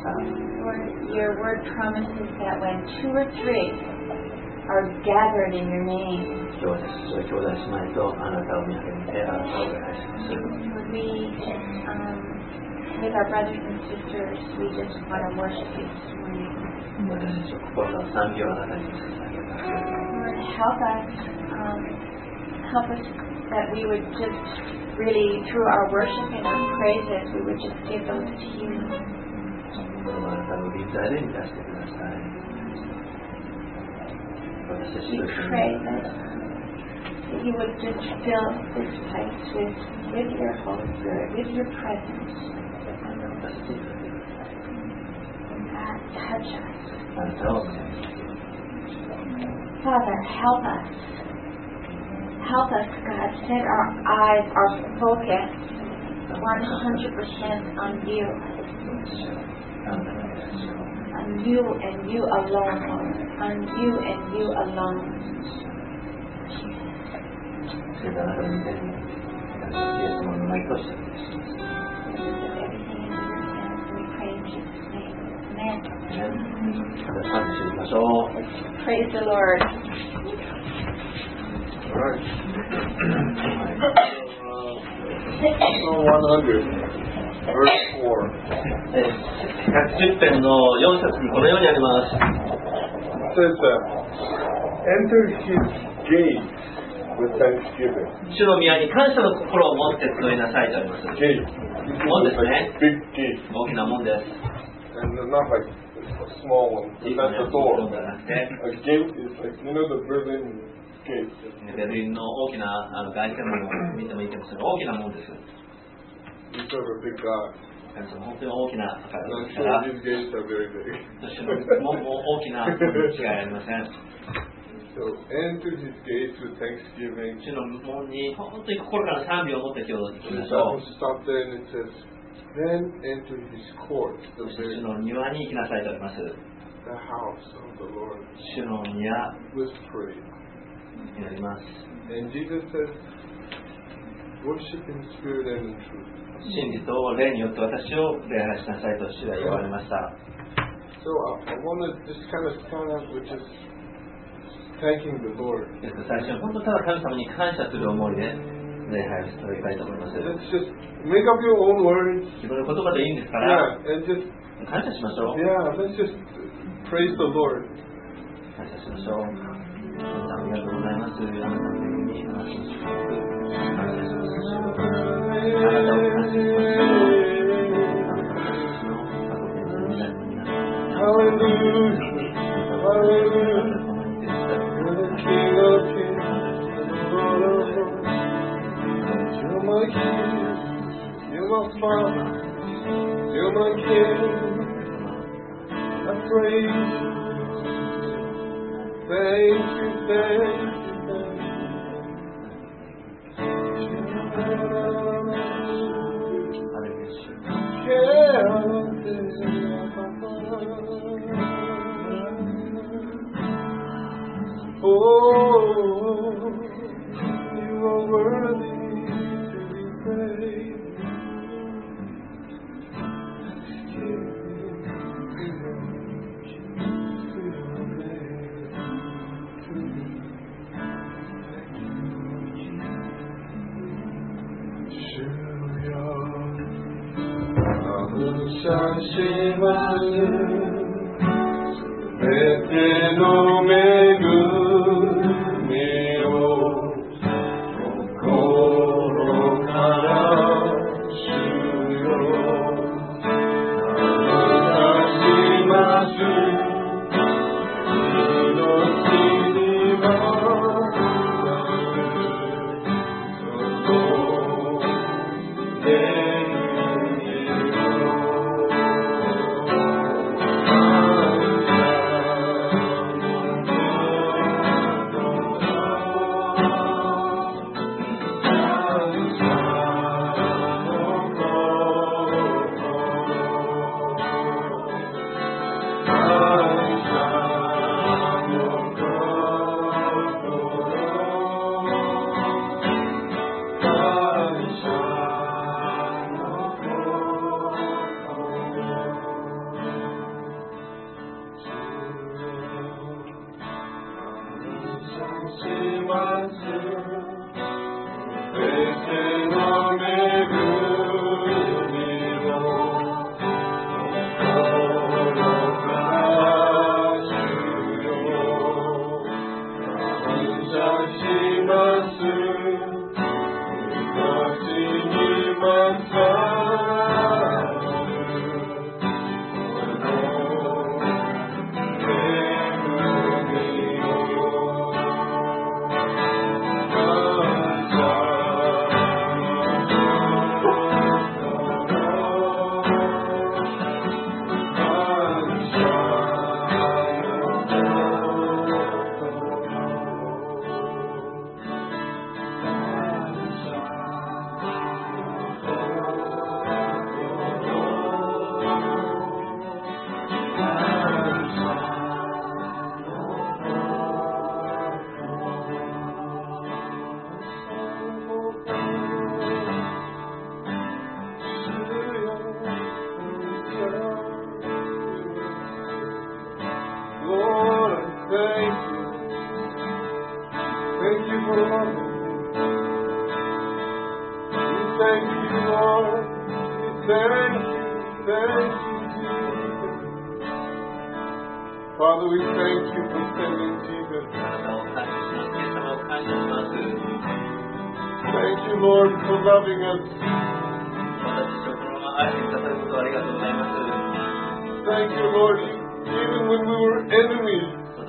した。 Your word promises that when 2 or 3 are gathered in your name, 今日私たちは兄弟姉妹とあなたを見上げてあなたを礼拝します。 we, with our brothers and sisters, we just want to worship you this morning. 私たちは心の賛美をあなたに捧げます。 Lord, help us that we would just really, through our worship and our praises, we would just give those to you. あなたの臨在で満たしてください。 We pray that you would just fill this place with your Holy Spirit, with your presence. And God, touch us. Father, help us. Help us, God. Set our eyes, our focus 100% on you. On you and you alone, Lord. On you and you alone. Praise the Lord. All right. Psalm 100, verse 4. 110編の4節にこのようにあります。 It says enter his gates with thanksgiving. 主の宮に感謝の心を持って集いなさいとあります。 Gate. 門ですね。 Big gate. 大きな門です。 And not like a small one. That's the door. A gate is like, you know, the Berlin gate. ベルリンの大きな外線門を見てもいいかもしれない。大きな門です。 We serve a big God. 本当に大きな方 And で I'm すから、 sure these gates are very big. 主の門も大きな門に違いありません。 So enter his gates with thanksgiving. 主の門に本当に心から賛美を持って今日行きま Jesus しょう。 stop there and it says, then enter his court, そして主の庭に行きなさいとあります。 the house of the Lord, 主の庭 with praise. になります。 And Jesus says, worship in spirit and in truth. 真理と霊によって私を礼拝しなさいと主は言われました。 So I want to just kind of start out with just thanking the Lord. 最初に本当ただ神様に感謝する思いで礼拝していきたいと思います。 Let's just make up your own words. 自分の言葉でいいんですから、 Yeah, and just 感謝しましょう。 yeah, let's just praise the Lord. 感謝しましょう。皆さんありがとうございます。あなたの恵み、あなたの祝福、感謝します。あなたを感謝します。あなたの私の過去形の未来の皆さん。 Hallelujah, hallelujah. You're the King of Kings and the Lord of Lords. You're my King, you're my Father, you're my King. I praise you. Thank you, thank you, thank you. Oh, you are worthy to be praised. Father, we thank you for sending Jesus. Thank you, Lord, for loving us. Thank you, Lord, even when we were enemies,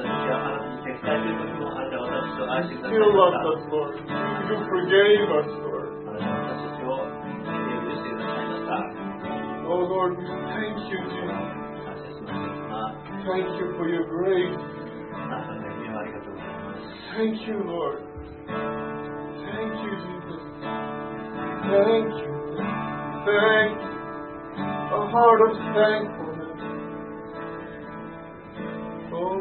you still loved us, Lord. You forgave us, Lord. Oh, Lord, we thank you, Jesus. Thank you for your grace. Thank you, Lord. Thank you, Jesus. Thank you. Thank you. A heart of thankfulness. Oh.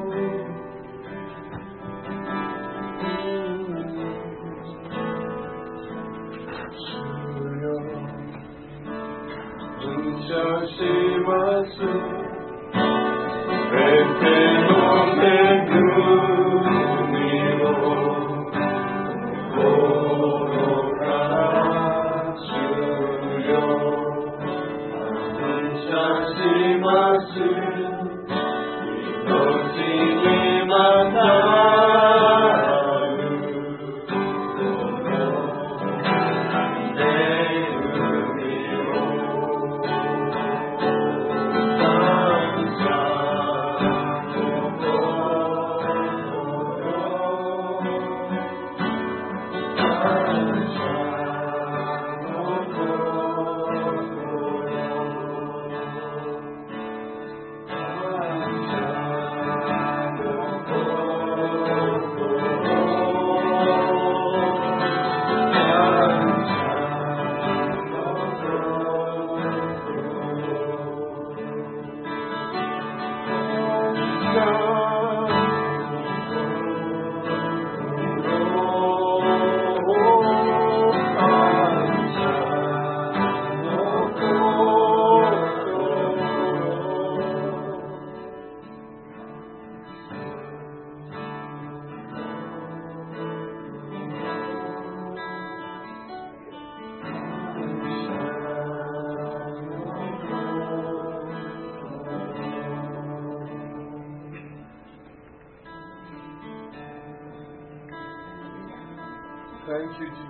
Thank you, Jesus.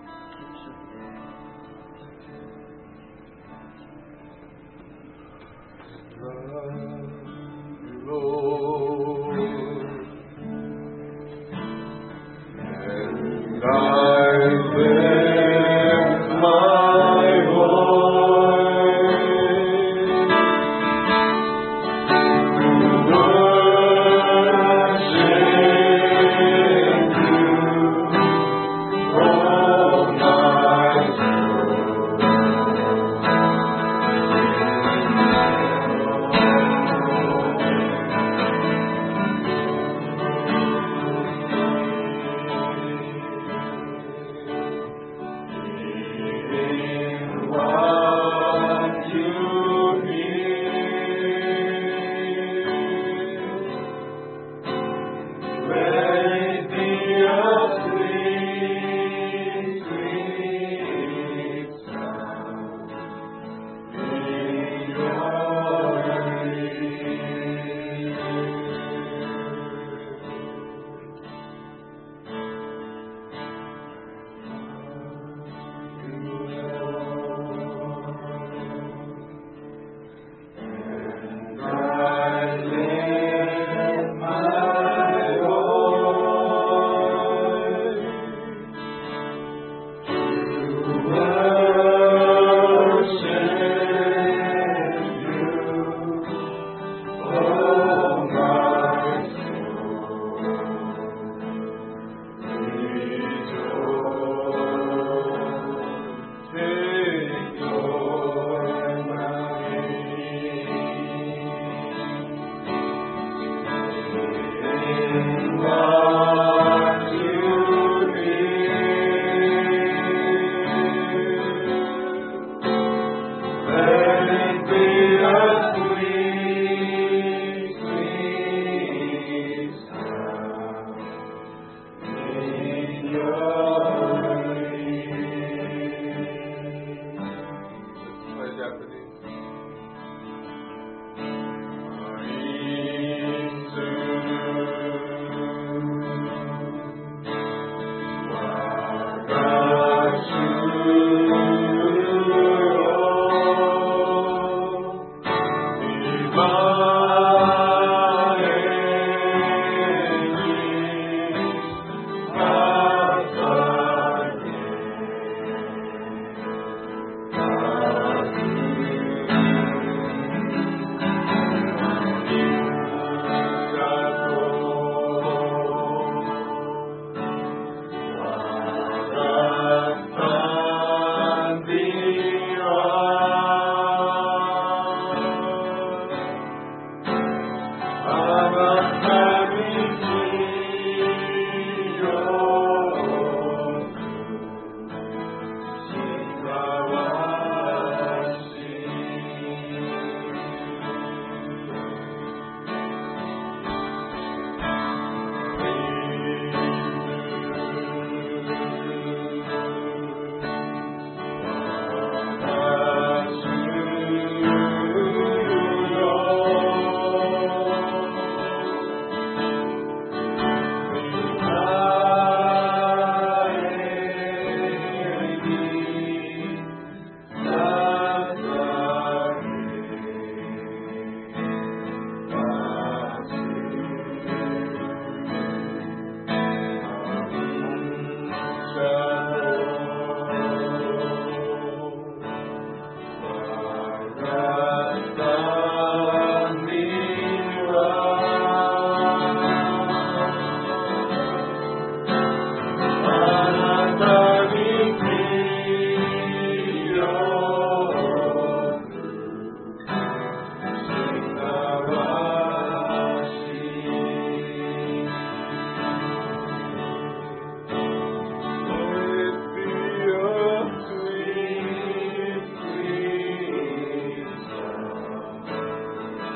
Love you, Lord, and I lift my voice to worship you. Oh,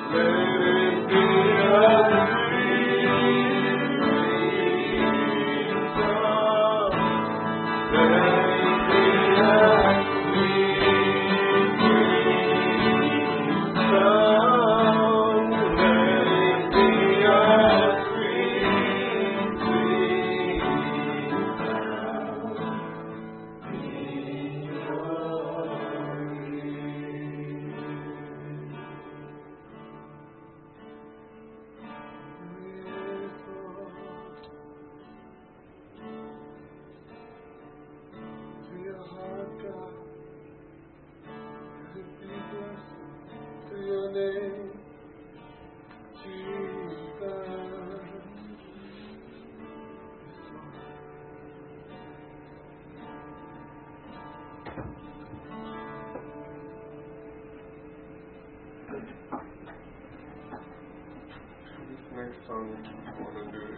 Next song I want to do is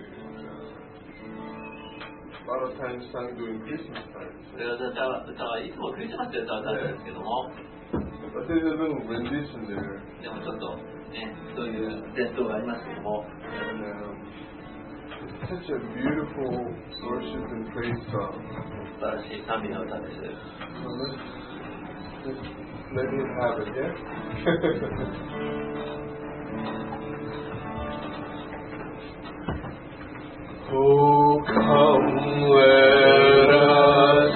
a lot of times sung during Christmas time. これは歌はいつもクリスマスで歌う歌なんですけども、 But there's a little rendition there. でもちょっとね、そういう伝統がありますけども、 And it's such a beautiful worship and praise song. 素晴らしい賛美の歌です。 So let's let him have it, yeah? Oh, come, let us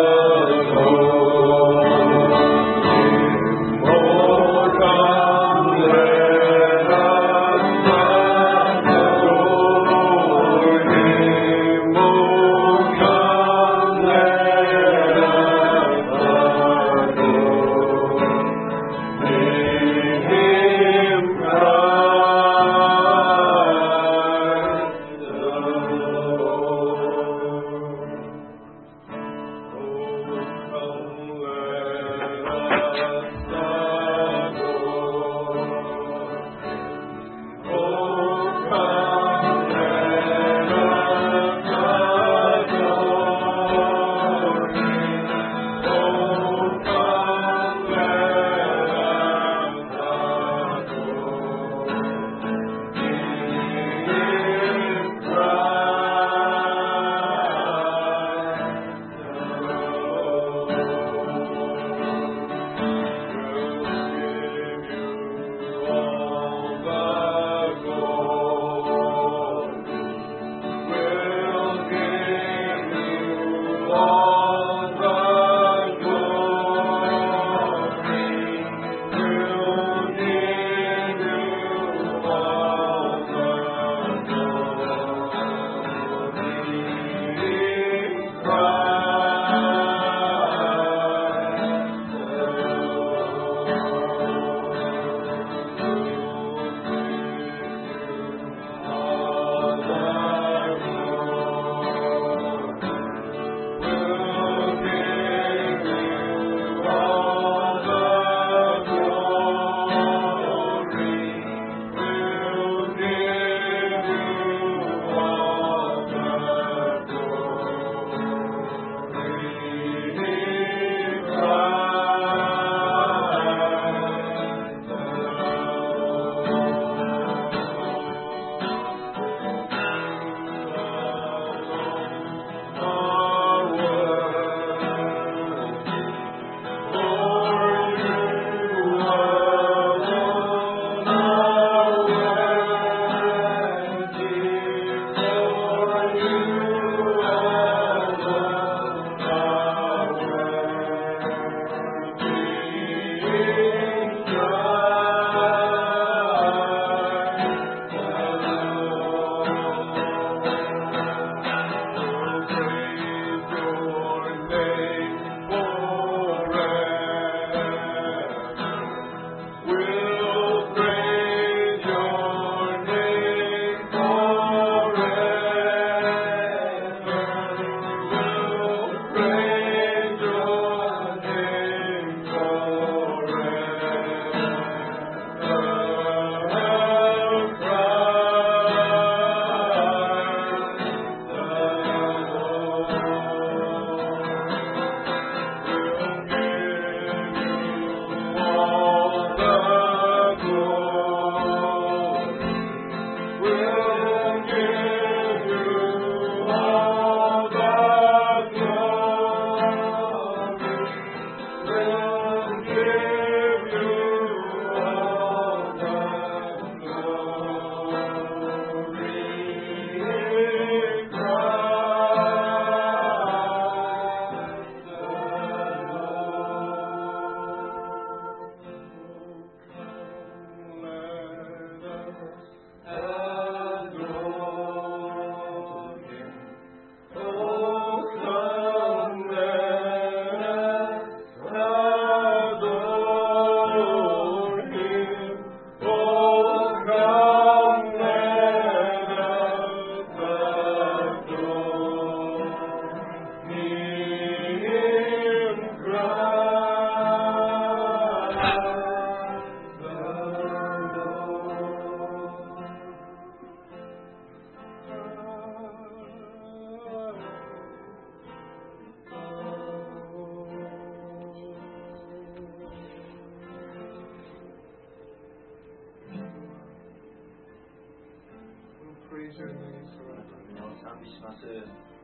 adore Him. Oh, come, let us adore Him. Oh, come, let us adore Him. praise your name あなたの皆を賛美します。